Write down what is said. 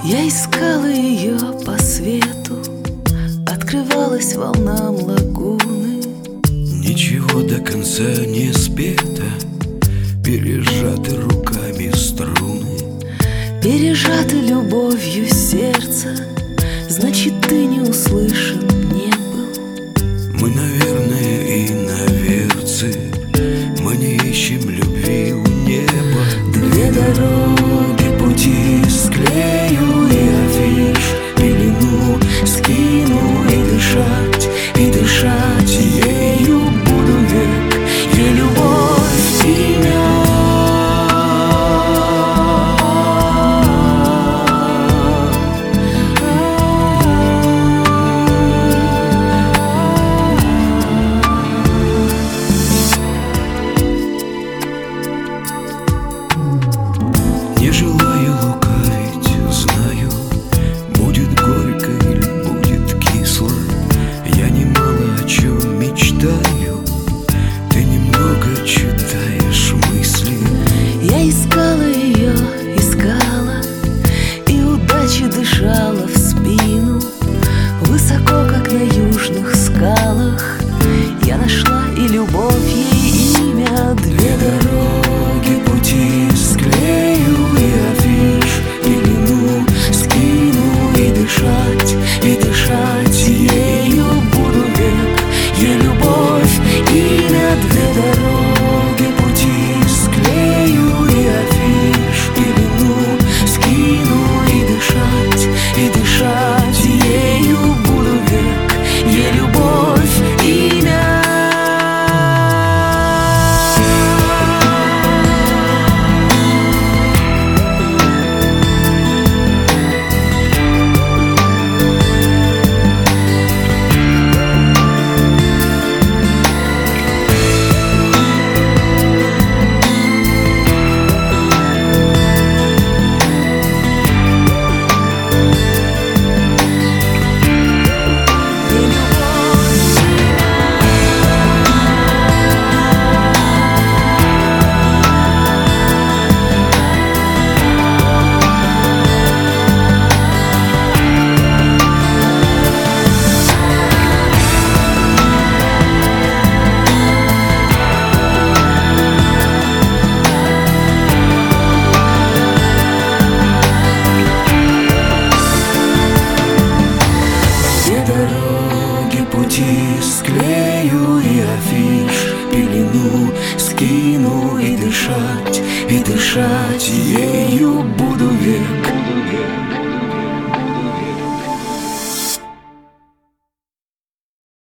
Я искала ее по свету, открывалась волнам лагуны. Ничего до конца не спето, пережаты руками струны. Пережаты любовью сердца, значит, ты не услышан не был. Мы, наверное, иноверцы, мы не ищем любви у неба. Две дороги Пути склею и афиш, пелену скину и дышать ею буду век. Ей любовь имя. Не желаю лукавить, знаю, будет горько или будет кисло. Я немало о чем мечтаю, ты немного читаешь мысли. Я искала ее, искала, и удача дышала в спину. Высоко, как на южных скалах, я нашла и любовь ей имя. Две Дороги, пути склею и афиш, пелену скину и дышать ею буду век. Ей любовь имя. Две дороги, пути склею и афиш, пелену скину и дышать ею буду век. Ей любовь имя. Дороги, пути склею и афиш, пелену скину и дышать ею буду век.